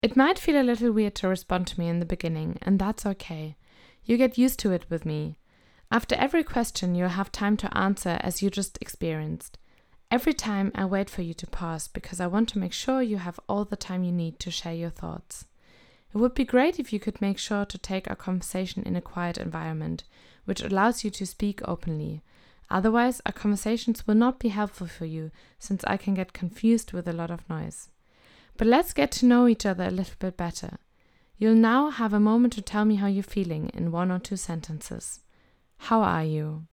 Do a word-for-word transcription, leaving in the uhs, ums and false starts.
It might feel a little weird to respond to me in the beginning, and that's okay. You get used to it with me. After every question, you'll have time to answer as you just experienced. Every time I wait for you to pause because I want to make sure you have all the time you need to share your thoughts. It would be great if you could make sure to take our conversation in a quiet environment, which allows you to speak openly. Otherwise, our conversations will not be helpful for you, since I can get confused with a lot of noise. But let's get to know each other a little bit better. You'll now have a moment to tell me how you're feeling in one or two sentences. How are you?